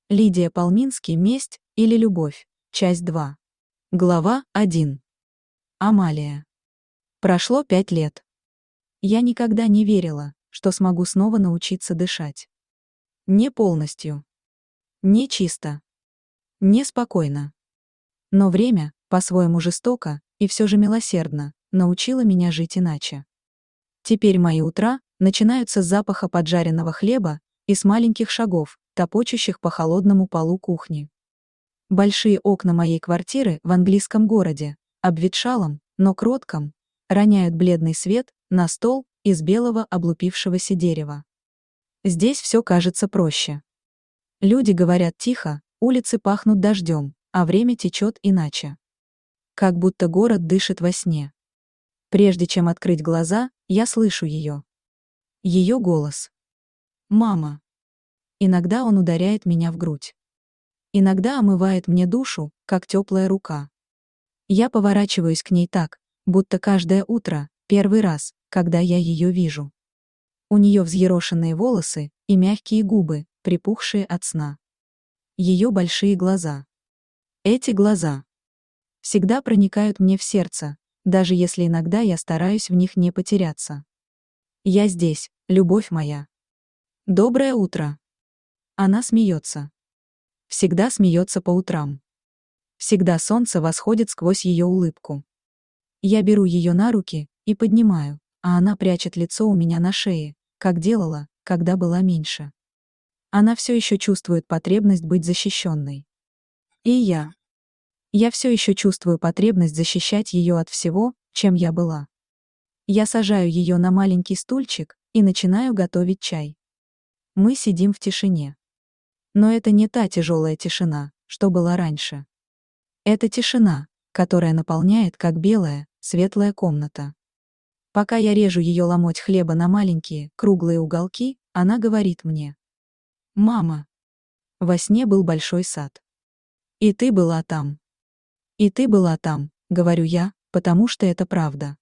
Лидия Полминский. Месть или любовь. Часть 2. Глава 1. Амалия. Прошло 5 лет. Я никогда не верила, что смогу снова научиться дышать. Не полностью. Не чисто. Не спокойно. Но время, по-своему жестоко и все же милосердно, научило меня жить иначе. Теперь мои утра начинаются с запаха поджаренного хлеба и с маленьких шагов, топочущих по холодному полу кухни. Большие окна моей квартиры в английском городе, обветшалом, но кротком, роняют бледный свет на стол из белого облупившегося дерева. Здесь все кажется проще. Люди говорят тихо, улицы пахнут дождем, а время течет иначе. Как будто город дышит во сне. Прежде чем открыть глаза, я слышу ее. Ее голос. «Мама». Иногда он ударяет меня в грудь. Иногда омывает мне душу, как теплая рука. Я поворачиваюсь к ней так, будто каждое утро — первый раз, когда я ее вижу. У нее взъерошенные волосы и мягкие губы, припухшие от сна. Ее большие глаза. Эти глаза всегда проникают мне в сердце, даже если иногда я стараюсь в них не потеряться. «Я здесь, любовь моя». «Доброе утро». Она смеется. Всегда смеется по утрам. Всегда солнце восходит сквозь ее улыбку. Я беру ее на руки и поднимаю, а она прячет лицо у меня на шее, как делала, когда была меньше. Она все еще чувствует потребность быть защищенной. И я. Я все еще чувствую потребность защищать ее от всего, чем я была. Я сажаю ее на маленький стульчик и начинаю готовить чай. Мы сидим в тишине. Но это не та тяжелая тишина, что была раньше. Это тишина, которая наполняет, как белая, светлая комната. Пока я режу ее ломоть хлеба на маленькие, круглые уголки, она говорит мне: «Мама». Во сне был большой сад. И ты была там. И ты была там, говорю я, потому что это правда.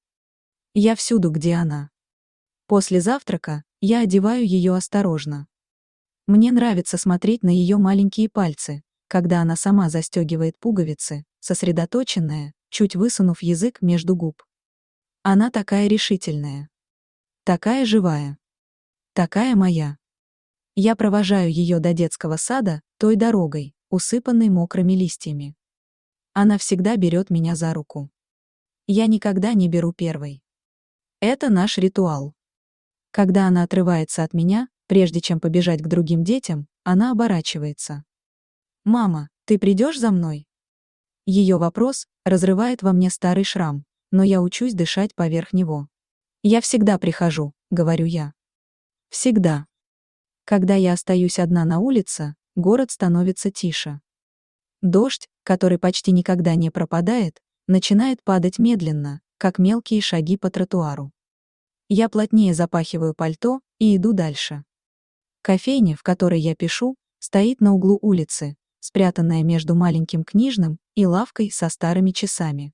Я всюду, где она. После завтрака я одеваю ее осторожно. Мне нравится смотреть на ее маленькие пальцы, когда она сама застегивает пуговицы, сосредоточенная, чуть высунув язык между губ. Она такая решительная. Такая живая. Такая моя. Я провожаю ее до детского сада той дорогой, усыпанной мокрыми листьями. Она всегда берет меня за руку. Я никогда не беру первой. Это наш ритуал. Когда она отрывается от меня, прежде чем побежать к другим детям, она оборачивается. «Мама, ты придешь за мной?» Ее вопрос разрывает во мне старый шрам, но я учусь дышать поверх него. «Я всегда прихожу», — говорю я. Всегда. Когда я остаюсь одна на улице, город становится тише. Дождь, который почти никогда не пропадает, начинает падать медленно, как мелкие шаги по тротуару. Я плотнее запахиваю пальто и иду дальше. Кофейня, в которой я пишу, стоит на углу улицы, спрятанная между маленьким книжным и лавкой со старыми часами.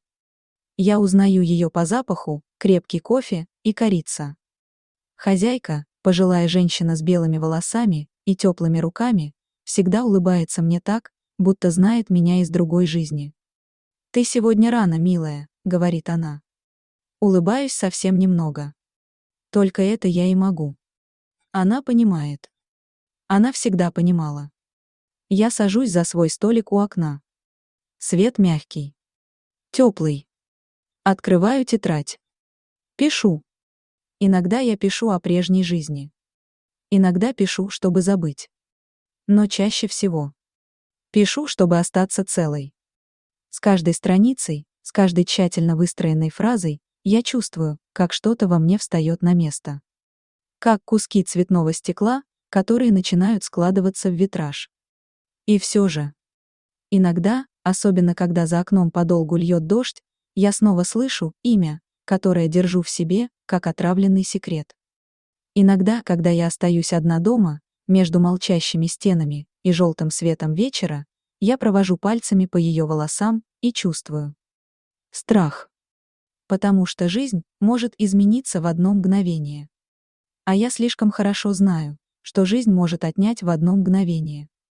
Я узнаю ее по запаху, крепкий кофе и корица. Хозяйка, пожилая женщина с белыми волосами и теплыми руками, всегда улыбается мне так, будто знает меня из другой жизни. «Ты сегодня рано, милая», — говорит она. Улыбаюсь совсем немного. Только это я и могу. Она понимает. Она всегда понимала. Я сажусь за свой столик у окна. Свет мягкий. Теплый. Открываю тетрадь. Пишу. Иногда я пишу о прежней жизни. Иногда пишу, чтобы забыть. Но чаще всего пишу, чтобы остаться целой. С каждой страницей, с каждой тщательно выстроенной фразой я чувствую, как что-то во мне встает на место. Как куски цветного стекла, которые начинают складываться в витраж. И все же. Иногда, особенно когда за окном подолгу льет дождь, я снова слышу имя, которое держу в себе, как отравленный секрет. Иногда, когда я остаюсь одна дома, между молчащими стенами и желтым светом вечера, я провожу пальцами по ее волосам и чувствую страх. Потому что жизнь может измениться в одно мгновение. А я слишком хорошо знаю, что жизнь может отнять в одно мгновение.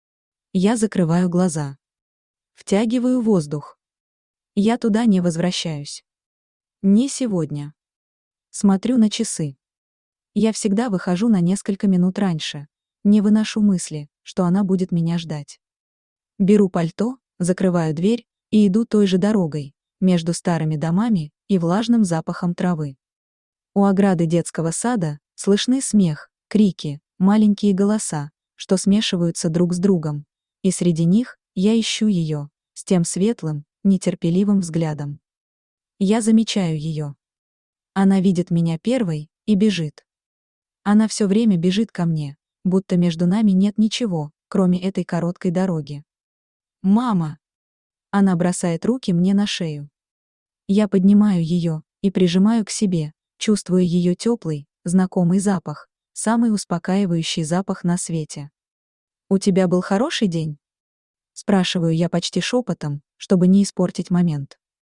Я закрываю глаза. Втягиваю воздух. Я туда не возвращаюсь. Не сегодня. Смотрю на часы. Я всегда выхожу на несколько минут раньше. Не выношу мысли, что она будет меня ждать. Беру пальто, закрываю дверь и иду той же дорогой, между старыми домами и влажным запахом травы. У ограды детского сада слышны смех, крики, маленькие голоса, что смешиваются друг с другом. И среди них я ищу ее, с тем светлым, нетерпеливым взглядом. Я замечаю ее. Она видит меня первой и бежит. Она все время бежит ко мне, будто между нами нет ничего, кроме этой короткой дороги. «Мама!» Она бросает руки мне на шею. Я поднимаю ее и прижимаю к себе, чувствуя ее теплый, знакомый запах, самый успокаивающий запах на свете. «У тебя был хороший день?» Спрашиваю я почти шепотом, чтобы не испортить момент.